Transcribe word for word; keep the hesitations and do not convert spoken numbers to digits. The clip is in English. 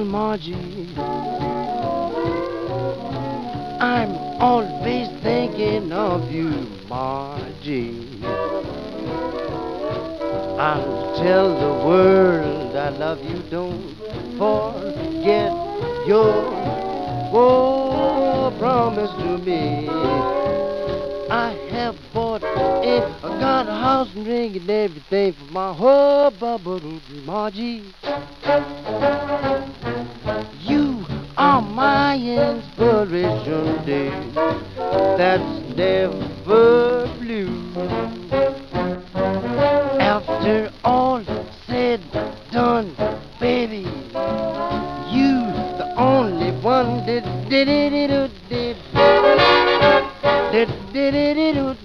Well, Margie, I'm always thinking of you, Margie. I'll tell the world I love you. Don't forget your oh, promise to me. I have bought it, I got a house and ring and everything for my whole bubble, Margie. You are my inspiration, dear. That's never blue. After all said done, baby, you the only one that did it, did it, did it, did it, did it,